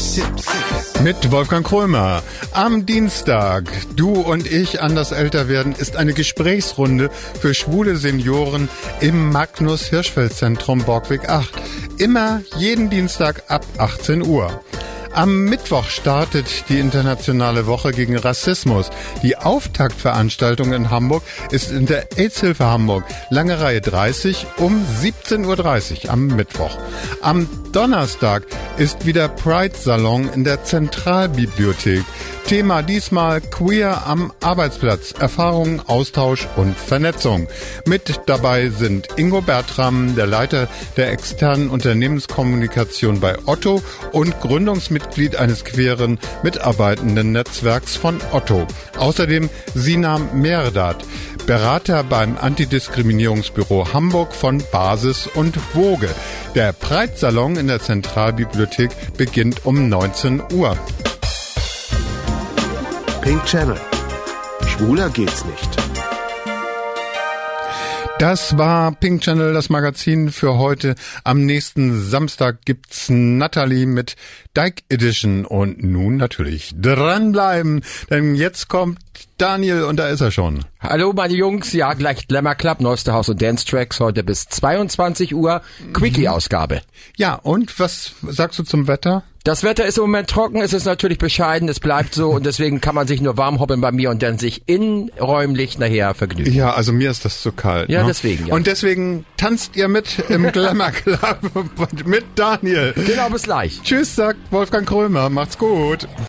Mit Wolfgang Krömer. Am Dienstag, du und ich, anders älter werden, ist eine Gesprächsrunde für schwule Senioren im Magnus-Hirschfeld-Zentrum Borgweg 8. Immer jeden Dienstag ab 18 Uhr. Am Mittwoch startet die internationale Woche gegen Rassismus. Die Auftaktveranstaltung in Hamburg ist in der AIDS-Hilfe Hamburg, Lange Reihe 30 um 17.30 Uhr am Mittwoch. Am Donnerstag ist wieder Pride-Salon in der Zentralbibliothek. Thema diesmal Queer am Arbeitsplatz, Erfahrungen, Austausch und Vernetzung. Mit dabei sind Ingo Bertram, der Leiter der externen Unternehmenskommunikation bei Otto und Gründungsmitglied eines queeren mitarbeitenden Netzwerks von Otto. Außerdem Sinam Merdat, Berater beim Antidiskriminierungsbüro Hamburg von Basis und Woge. Der Pride-Salon in der Zentralbibliothek beginnt um 19 Uhr. Pink Channel. Schwuler geht's nicht. Das war Pink Channel, das Magazin für heute. Am nächsten Samstag gibt's Natalie mit Dyke Edition. Und nun natürlich dranbleiben, denn jetzt kommt Daniel und da ist er schon. Hallo meine Jungs, ja gleich Glamour Club, neueste House- und Dance-Tracks heute bis 22 Uhr, Quickie-Ausgabe. Ja, und was sagst du zum Wetter? Das Wetter ist im Moment trocken, es ist natürlich bescheiden, es bleibt so und deswegen kann man sich nur warm hoppeln bei mir und dann sich innenräumlich nachher vergnügen. Ja, also mir ist das zu kalt. Ja, ne? deswegen. Ja. Und deswegen tanzt ihr mit im Glamour Club mit Daniel. Genau, bis gleich. Tschüss, sagt Wolfgang Krömer, macht's gut.